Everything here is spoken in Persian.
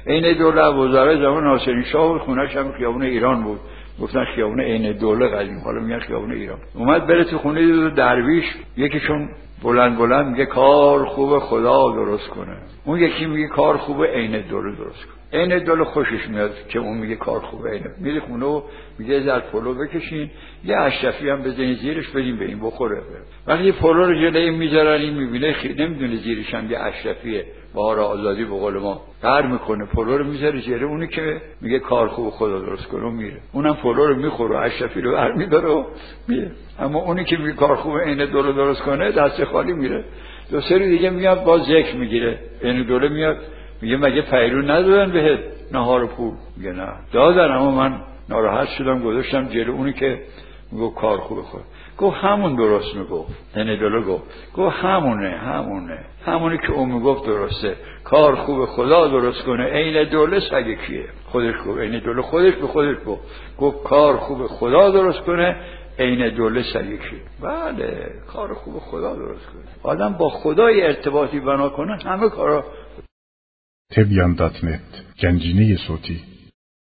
عین دوله وزرای زمان ناصرالدین شاه بود، خونه‌ش هم خیابون ایران بود، گفتن خیابون عین دوله قدیم، حالا میگن خیابون ایران. اومد بره تو خونه دو درویش، یکیشون بلند میگه کار خوب خدا درست کنه، اون یکی میگه کار خوب عین دوله درست کنه. عین دوله خوشش میاد که اون میگه کار خوب عین، میره خونه و میگه زر پلو بکشین، یه اشرفی هم بزنین زیرش بدین به این بخوره. وقتی پلو رو جلوی میذارن این میبینه نمیدونه زیرش هم یه اشرفیه، بهار آزادی به قول ما قهر میکنه، پلو رو میذاره جلوی اونی که میگه کار خوب خدا درست کنه میره، اونم پلو رو میخوره، اشرفی رو برمی‌داره و میره. اما اونی که میگه کار خوب عین دوله درست کنه دست خالی میره. دو سری دیگه میاد با ذکر میگیره، عین دوله میاد میگه مگه پیرو ندادن بهت نهار و پول؟ میگه نه دادن، اما من ناراحت شدم گذاشتم جلو اونی که میگه کار خوب خود. گفت همون درست میگفت. عین دوله گفت همونی که اون میگفت درسته، کار خوب خدا درست کنه، عین دوله سگ کیه؟ خودش گفت. عین دوله خودش به خودش گفت کار خوب خدا درست کنه، عین دوله سگ کیه؟ بله کار خوب خدا درست کنه. آدم با خدای ارتباطی بنا کنه همه کارا. تبیان.net گنجینه صوتی